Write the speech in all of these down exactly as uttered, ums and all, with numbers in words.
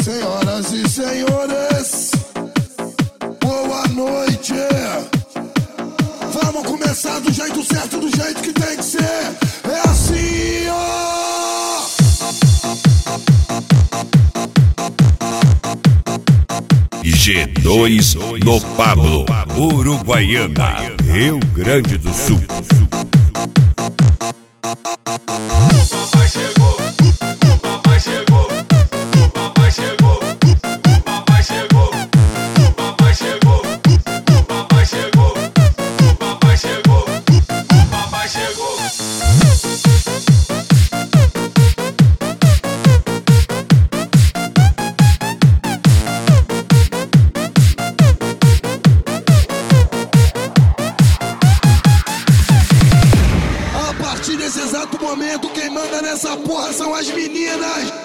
Senhoras e senhores, boa noite. Vamos começar do jeito certo, do jeito que tem que ser. É assim, ó. G dois no Pablo, Uruguaiana, Rio Grande do Sul. Nesse exato momento, quem manda nessa porra são as meninas.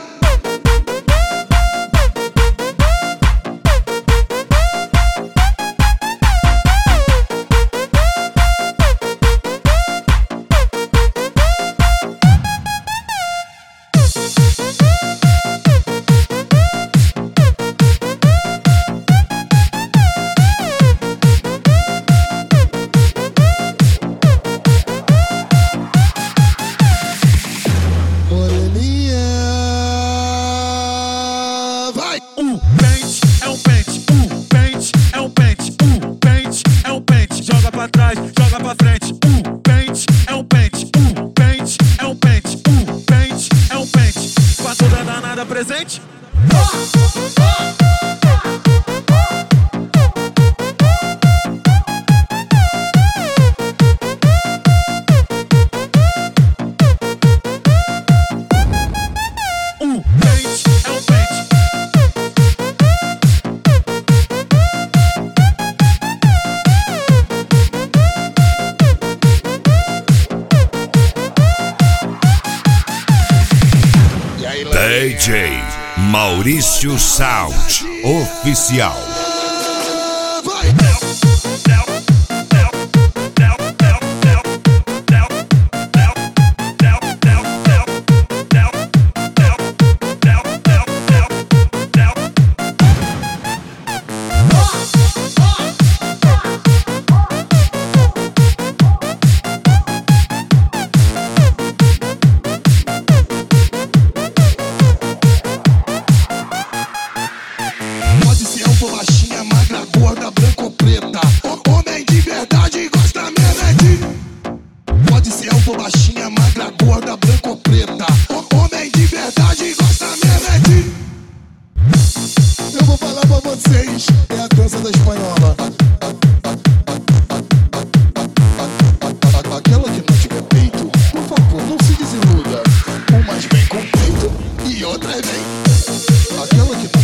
O pente é um pente, o pente é um pente, o pente é um pente. Joga pra trás, joga pra frente. O pente é um pente, o pente é um pente, o pente é um pente. Com a toda danada presente. D J Maurício Sound Oficial. Bolachinha, magra, gorda, branca ou preta. Homem de verdade gosta mesmo é de... Pode ser um bolachinha, magra, gorda, branca ou preta. Homem de verdade gosta mesmo é de... Eu vou falar pra vocês, é a dança da espanhola. Aquela que não tiver peito, por favor, não se desiluda. Umas vem com peito e outras vem. Aquela que